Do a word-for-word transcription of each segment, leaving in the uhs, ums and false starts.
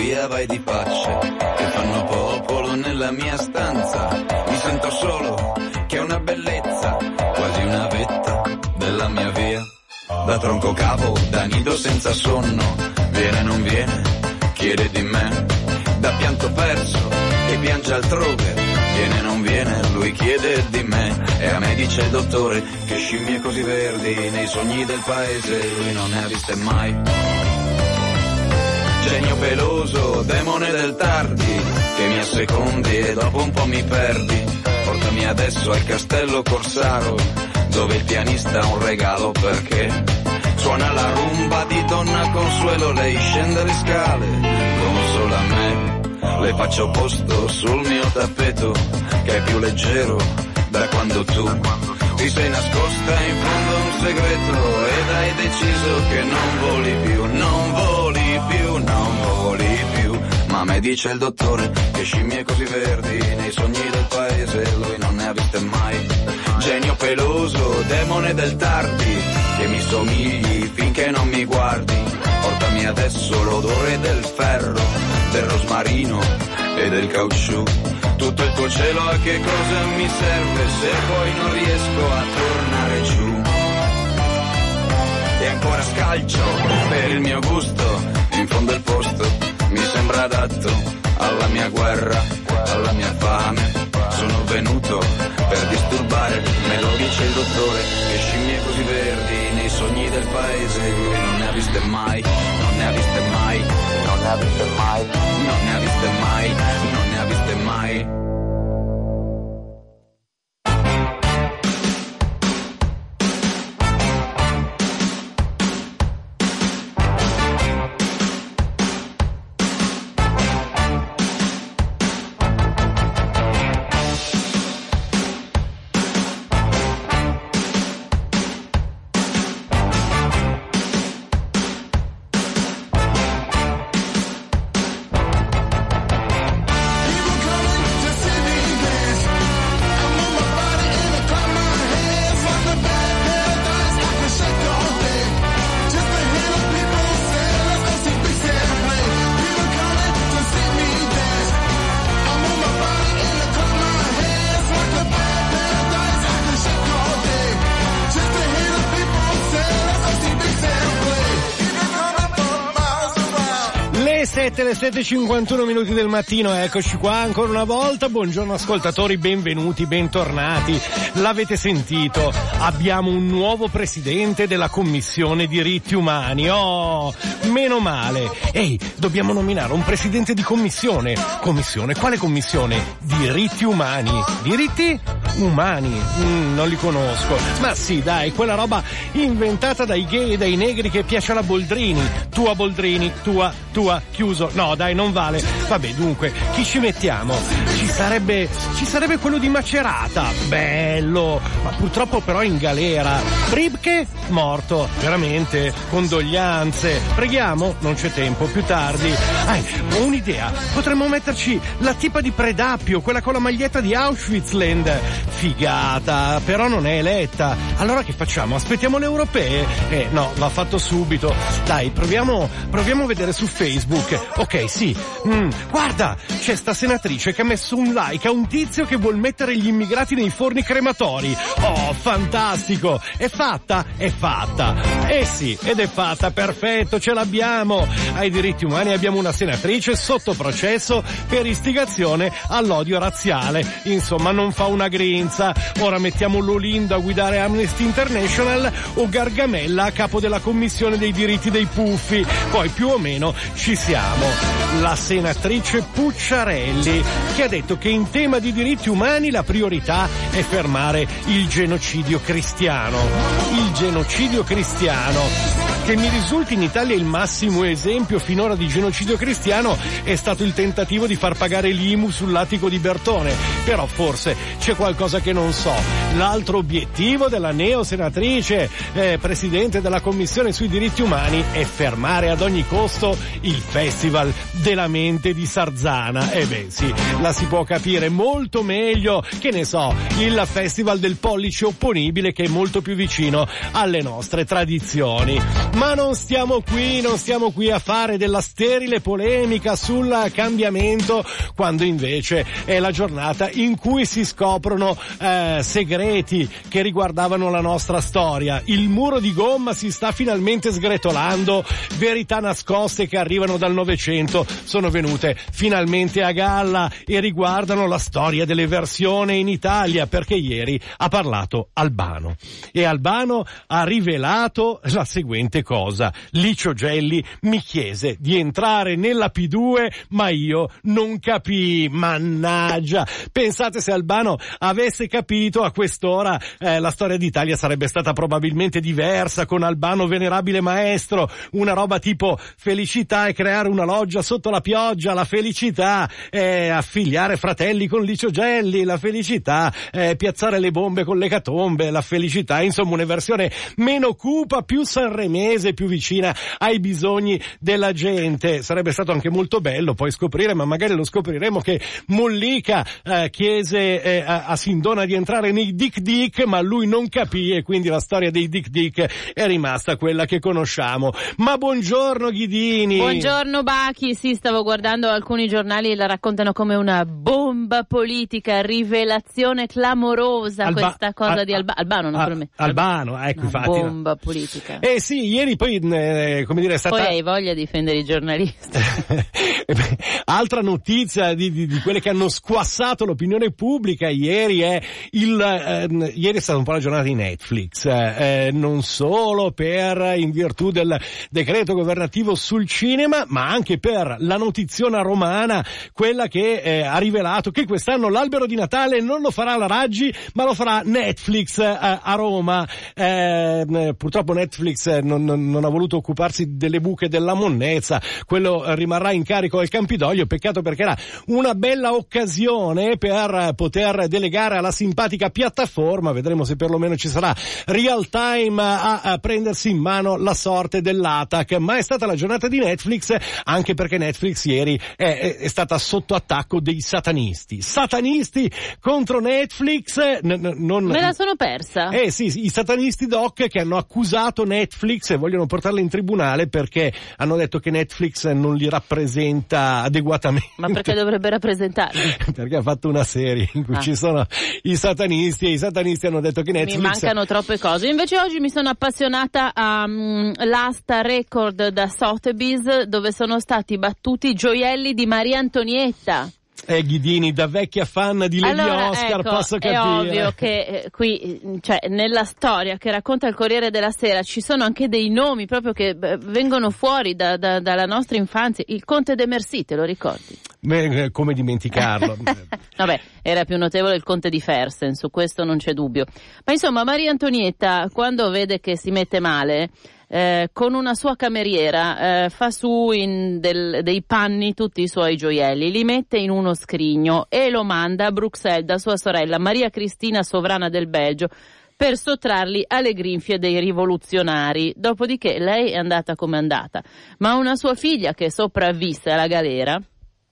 via vai di facce che fanno popolo nella mia stanza. Mi sento solo, che è una bellezza, quasi una vetta della mia via. Da tronco capo, da nido senza sonno, viene non viene, chiede di me. Da pianto perso, che piange altrove, viene non viene, lui chiede di me. E a me dice il dottore che scimmie così verdi nei sogni del paese lui non ne ha viste mai. Genio peloso, demone del tardi, che mi assecondi e dopo un po' mi perdi. Portami adesso al castello Corsaro, dove il pianista ha un regalo perché suona la rumba di Donna Consuelo. Lei scende le scale, consola me, le faccio posto sul mio tappeto, che è più leggero da quando tu ti sei nascosta in fondo a un segreto ed hai deciso che non voli più, non voli più, non voli più. Ma me dice il dottore che scimmie così verdi nei sogni del paese lui non ne ha viste mai. Genio peloso, demone del tardi, che mi somigli finché non mi guardi. Portami adesso l'odore del ferro, del rosmarino e del caucciù. Tutto il tuo cielo a che cosa mi serve se poi non riesco a tornare giù. E ancora scalcio per il mio gusto, in fondo il posto mi sembra adatto alla mia guerra, alla mia fame. Sono venuto per disturbare, me lo dice il dottore, che scimmie così verdi nei sogni del paese lui non ne ha viste mai, non ne ha viste mai, non ne ha viste mai, non ne ha viste mai, non ne ha viste mai. Le sette e cinquantuno minuti del mattino, eccoci qua ancora una volta. Buongiorno ascoltatori, benvenuti, bentornati. L'avete sentito, abbiamo un nuovo presidente della Commissione Diritti Umani. Oh, meno male. Ehi, dobbiamo nominare un presidente di commissione. Commissione? Quale commissione? Diritti Umani. Diritti Umani? Mm, non li conosco. Ma sì, dai, quella roba inventata dai gay e dai negri che piace alla Boldrini. Tua Boldrini, tua, tua, chiuso. No, dai, non vale. Vabbè, dunque, chi ci mettiamo? Ci sarebbe, ci sarebbe quello di Macerata. Bello, ma purtroppo però in galera. Ribke? Morto. Veramente? Condoglianze. Preghiamo? Non c'è tempo, più tardi. Ah, ho un'idea. Potremmo metterci la tipa di Predappio, quella con la maglietta di Auschwitzland. Figata, però non è eletta. Allora che facciamo? Aspettiamo le europee? Eh, no, va fatto subito. Dai, proviamo, proviamo a vedere su Facebook. Ok, sì. Mm, guarda, c'è sta senatrice che ha messo un like a un tizio che vuol mettere gli immigrati nei forni crematori. Oh, fantastico! È fatta? È fatta. Eh sì, ed è fatta, perfetto, ce l'abbiamo. Ai diritti umani abbiamo una senatrice sotto processo per istigazione all'odio razziale. Insomma, non fa una grinza. Ora mettiamo Lolindo a guidare Amnesty International o Gargamella a capo della commissione dei diritti dei puffi. Poi più o meno ci siamo. La senatrice Pucciarelli, che ha detto che in tema di diritti umani la priorità è fermare il genocidio cristiano. Il genocidio cristiano, che mi risulti in Italia il massimo esempio finora di genocidio cristiano, è stato il tentativo di far pagare l'I M U sull'attico di Bertone. Però forse c'è qualcosa che non so. L'altro obiettivo della neosenatrice, eh, presidente della Commissione sui diritti umani, è fermare ad ogni costo il Festival della Mente di Sarzana. E eh beh sì, la si può capire molto meglio, che ne so, il Festival del pollice opponibile, che è molto più vicino alle nostre tradizioni. Ma non stiamo qui, non stiamo qui a fare della sterile polemica sul cambiamento, quando invece è la giornata in cui si scoprono eh, segreti che riguardavano la nostra storia. Il muro di gomma si sta finalmente sgretolando, verità nascoste che arrivano dal Novecento sono venute finalmente a galla e riguardano la storia dell'eversione in Italia, perché ieri ha parlato Albano e Albano ha rivelato la seguente cosa: Licio Gelli mi chiese di entrare nella P due ma io non capii, mannaggia. Pensate, se Albano avesse capito, a quest'ora eh, la storia d'Italia sarebbe stata probabilmente diversa, con Albano venerabile maestro, una roba tipo felicità e creare una loggia sotto la pioggia, la felicità è affiliare fratelli con Licio Gelli, la felicità è piazzare le bombe con l'ecatombe, la felicità, insomma una versione meno cupa, più sanremese, più vicina ai bisogni della gente. Sarebbe stato anche molto bello poi scoprire, ma magari lo scopriremo, che Mollica eh, chiese eh, a, a Sindona di entrare nei Dick Dick, ma lui non capì e quindi la storia dei Dick Dick è rimasta quella che conosciamo. Ma buongiorno Ghidini. Buongiorno Bachi, sì, stavo guardando alcuni giornali e la raccontano come una bomba politica, rivelazione clamorosa. Alba- questa cosa Al- di Alba- Albano, naturalmente. Albano, ecco, infatti. Bomba politica. Eh sì, ieri poi, eh, come dire, è stata... Poi hai voglia di difendere i giornalisti. Altra notizia di, di, di quelle che hanno squassato l'opinione pubblica ieri è il, eh, ieri è stata un po' la giornata di Netflix, eh, non solo per, in virtù del decreto governativo sul cinema, ma anche per la notiziona romana, quella che eh, ha rivelato che quest'anno l'albero di Natale non lo farà la Raggi, ma lo farà Netflix eh, a Roma. Eh, purtroppo Netflix non, non ha voluto occuparsi delle buche della monnezza, quello rimarrà in carico al Campidoglio. Peccato, perché era una bella occasione per poter delegare alla simpatica piattaforma, vedremo se perlomeno ci sarà real time a, a prendersi in mano la sorte dell'A T A C. Ma è stata la giornata di Netflix anche perché Netflix ieri è, è, è stata sotto attacco dei satanisti. Satanisti contro Netflix. N- n- non... Me la sono persa. Eh sì, i satanisti doc che hanno accusato Netflix e vogliono portarla in tribunale perché hanno detto che Netflix non li rappresenta adeguatamente. Ma perché dovrebbe rappresentarli? Perché ha fatto una serie in cui ah. ci sono i satanisti e i satanisti hanno detto che Netflix... Mi mancano troppe cose. Invece oggi mi sono appassionata all'asta record da Sotheby's, dove sono stati battuti i gioielli di Maria Antonietta. Eh, Ghidini, da vecchia fan di Lady allora, Oscar, ecco, posso capire. È ovvio che eh, qui, cioè, nella storia che racconta il Corriere della Sera ci sono anche dei nomi proprio che beh, vengono fuori da, da, dalla nostra infanzia. Il Conte de Mercy, te lo ricordi? Beh, come dimenticarlo? Vabbè, era più notevole il Conte di Fersen, su questo non c'è dubbio. Ma insomma, Maria Antonietta, quando vede che si mette male, Eh, con una sua cameriera eh, fa su in del, dei panni tutti i suoi gioielli, li mette in uno scrigno e lo manda a Bruxelles da sua sorella Maria Cristina, sovrana del Belgio, per sottrarli alle grinfie dei rivoluzionari. Dopodiché lei è andata come è andata, ma una sua figlia che sopravvisse alla galera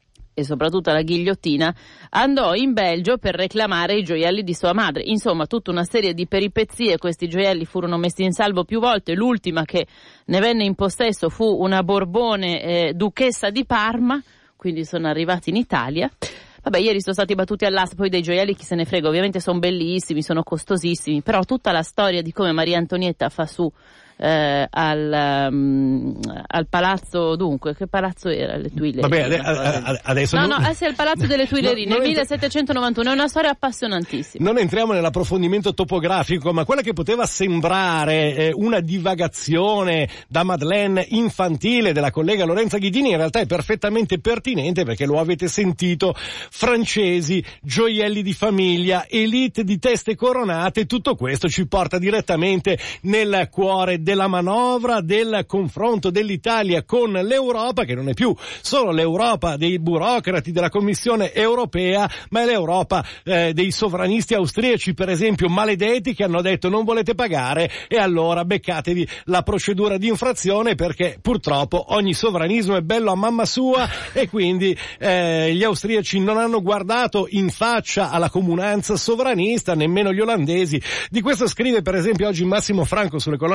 e soprattutto alla ghigliottina, andò in Belgio per reclamare i gioielli di sua madre. Insomma, tutta una serie di peripezie. Questi gioielli furono messi in salvo più volte. L'ultima che ne venne in possesso fu una Borbone eh, duchessa di Parma, quindi sono arrivati in Italia. Vabbè, ieri sono stati battuti all'asta, poi dei gioielli chi se ne frega, ovviamente sono bellissimi, sono costosissimi, però tutta la storia di come Maria Antonietta fa su Eh, al, um, al palazzo, dunque, che palazzo era? Le Tuileries. Vabbè, ade- adesso no, non... no, eh, sì, il palazzo delle Tuileries no, nel entra... millesettecentonovantuno, è una storia appassionantissima. Non entriamo nell'approfondimento topografico, ma quella che poteva sembrare eh, una divagazione da Madeleine infantile della collega Lorenza Ghidini in realtà è perfettamente pertinente, perché lo avete sentito: francesi, gioielli di famiglia, elite di teste coronate, tutto questo ci porta direttamente nel cuore della manovra, del confronto dell'Italia con l'Europa, che non è più solo l'Europa dei burocrati della Commissione europea, ma è l'Europa eh, dei sovranisti austriaci, per esempio, maledetti, che hanno detto non volete pagare e allora beccatevi la procedura di infrazione, perché purtroppo ogni sovranismo è bello a mamma sua e quindi eh, gli austriaci non hanno guardato in faccia alla comunanza sovranista, nemmeno gli olandesi. Di questo scrive per esempio oggi Massimo Franco sulle colonne del Corriere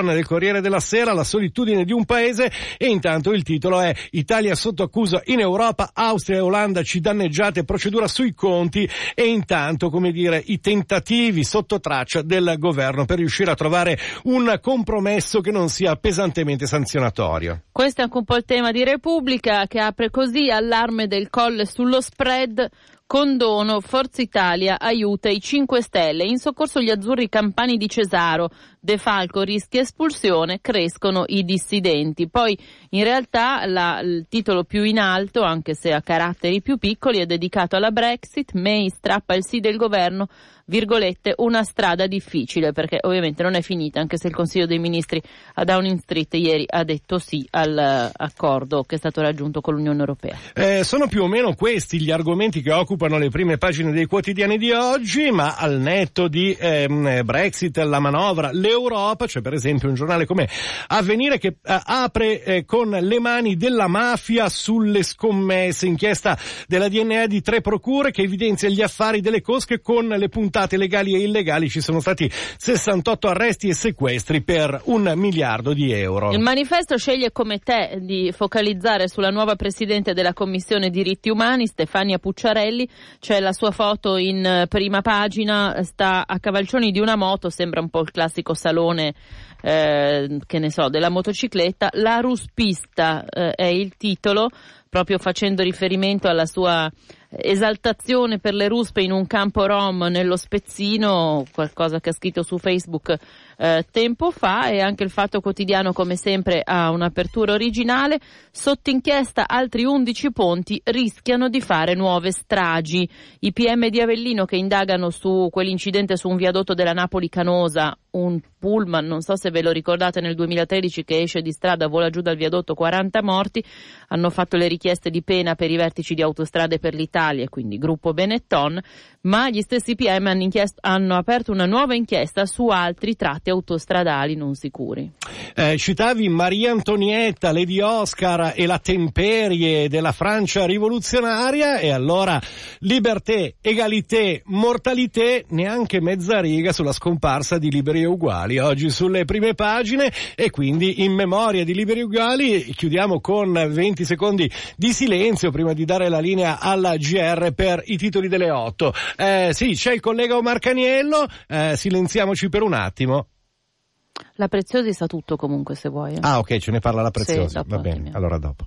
Corriere della Sera, la solitudine di un paese, e intanto il titolo è Italia sotto accusa in Europa, Austria e Olanda ci danneggiate, procedura sui conti, e intanto, come dire, i tentativi sotto traccia del governo per riuscire a trovare un compromesso che non sia pesantemente sanzionatorio. Questo è anche un po' il tema di Repubblica, che apre così: allarme del Colle sullo spread, condono, Forza Italia aiuta i cinque Stelle, in soccorso gli azzurri campani di Cesaro, De Falco rischia espulsione, crescono i dissidenti. Poi in realtà la, il titolo più in alto, anche se ha caratteri più piccoli, è dedicato alla Brexit. May strappa il sì del governo, virgolette, una strada difficile, perché ovviamente non è finita, anche se il Consiglio dei Ministri a Downing Street ieri ha detto sì all'accordo che è stato raggiunto con l'Unione Europea. Eh, sono più o meno questi gli argomenti che occupano le prime pagine dei quotidiani di oggi, ma al netto di ehm, Brexit, la manovra, l'Europa, c'è per esempio un giornale come Avvenire che eh, apre eh, con le mani della mafia sulle scommesse, inchiesta della D N A di tre procure che evidenzia gli affari delle cosche con le puntate legali e illegali. Ci sono stati sessantotto arresti e sequestri per un miliardo di euro. Il Manifesto sceglie come te di focalizzare sulla nuova presidente della Commissione Diritti Umani, Stefania Pucciarelli. C'è la sua foto in prima pagina, sta a cavalcioni di una moto, sembra un po' il classico salone eh, che ne so, della motocicletta. La ruspista eh, è il titolo, proprio facendo riferimento alla sua esaltazione per le ruspe in un campo rom nello Spezzino, qualcosa che ha scritto su Facebook eh, tempo fa. E anche il Fatto Quotidiano, come sempre, ha un'apertura originale: sotto inchiesta altri undici ponti rischiano di fare nuove stragi. I P M di Avellino che indagano su quell'incidente su un viadotto della Napoli Canosa, un pullman, non so se ve lo ricordate, nel duemilatredici, che esce di strada, vola giù dal viadotto, quaranta morti. Hanno fatto le richieste di pena per i vertici di Autostrade per l'Italia, quindi gruppo Benetton, ma gli stessi P M hanno, hanno aperto una nuova inchiesta su altri tratti autostradali non sicuri. Eh, citavi Maria Antonietta, Lady Oscar e la temperie della Francia rivoluzionaria, e allora liberté, égalité, mortalité, neanche mezza riga sulla scomparsa di Liberi e Uguali oggi sulle prime pagine. E quindi, in memoria di Liberi e Uguali, chiudiamo con venti secondi di silenzio prima di dare la linea alla G R per i titoli delle otto. Eh, sì, c'è il collega Omar Caniello, eh, silenziamoci per un attimo. La Preziosi sa tutto comunque, se vuoi. Eh. Ah, ok, ce ne parla la Preziosi, sì, va bene, allora dopo.